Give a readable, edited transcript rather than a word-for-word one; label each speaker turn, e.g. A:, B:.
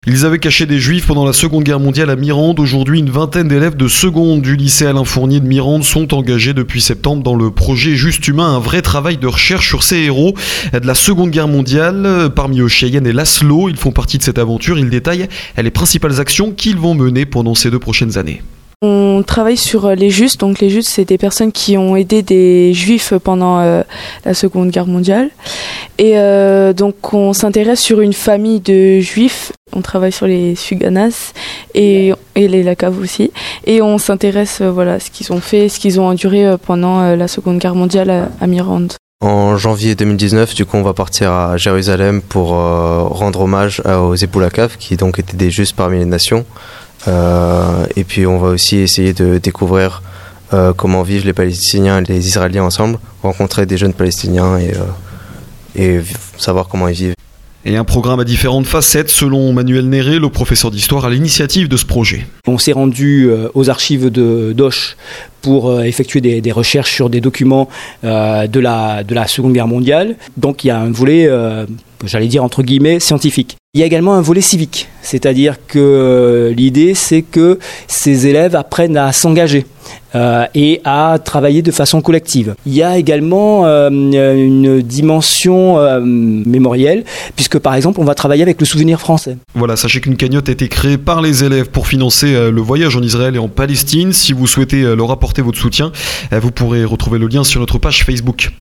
A: Ils avaient caché des juifs pendant la Seconde Guerre mondiale à Mirande. Aujourd'hui, une vingtaine d'élèves de seconde du lycée Alain Fournier de Mirande sont engagés depuis septembre dans le projet Juste Humain, un vrai travail de recherche sur ces héros de la Seconde Guerre mondiale. Parmi eux, Cheyenne et Laszlo, ils font partie de cette aventure. Ils détaillent les principales actions qu'ils vont mener pendant ces 2 prochaines années.
B: On travaille sur les Justes. Donc les Justes, c'est des personnes qui ont aidé des Juifs pendant la Seconde Guerre mondiale. Et donc on s'intéresse sur une famille de Juifs. On travaille sur les Suganas et les Lakav aussi. Et on s'intéresse à ce qu'ils ont fait, ce qu'ils ont enduré pendant la Seconde Guerre mondiale à Mirande.
C: En janvier 2019, du coup, on va partir à Jérusalem pour rendre hommage aux époux Lakav, qui donc étaient des Justes parmi les nations. Et puis on va aussi essayer de découvrir comment vivent les Palestiniens et les Israéliens ensemble, rencontrer des jeunes Palestiniens et savoir comment ils vivent.
A: Et un programme à différentes facettes, selon Manuel Néré, le professeur d'histoire à l'initiative de ce projet.
D: On s'est rendu aux archives d'Ausch pour effectuer des recherches sur des documents de la Seconde Guerre mondiale. Donc il y a un volet, j'allais dire entre guillemets, scientifique. Il y a également un volet civique, c'est-à-dire que l'idée c'est que ces élèves apprennent à s'engager et à travailler de façon collective. Il y a également une dimension mémorielle, puisque par exemple on va travailler avec le souvenir français.
A: Voilà, sachez qu'une cagnotte a été créée par les élèves pour financer le voyage en Israël et en Palestine. Si vous souhaitez leur apporter votre soutien, vous pourrez retrouver le lien sur notre page Facebook.